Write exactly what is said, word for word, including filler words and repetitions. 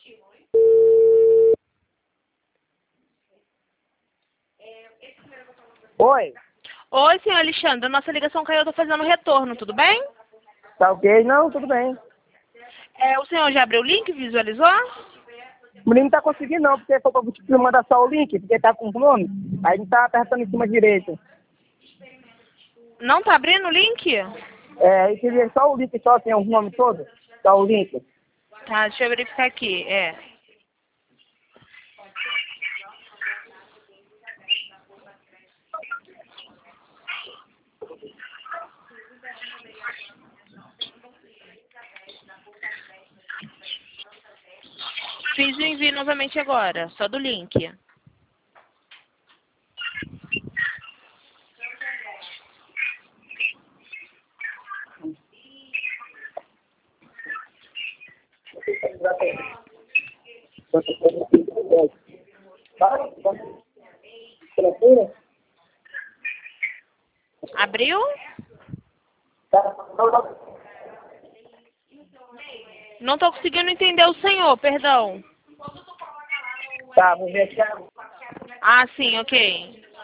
Oi, Oi, senhor Alexandre. A nossa ligação caiu, eu tô fazendo retorno, tudo bem? tá ok? Não, tudo bem. É, o senhor já abriu o link, visualizou? O menino não tá conseguindo não, porque foi pra você mandar só o link, porque tá com fome. Aí não tá apertando em cima direito. Não tá abrindo o link? É, aí queria só o link, só tem o nome todo, só o link. Tá, deixa eu verificar aqui, é. Fiz o envio novamente agora, só do link. Abriu? Não tô conseguindo entender o senhor, perdão. Tá, vou ver aqui agora. Ah, sim, ok.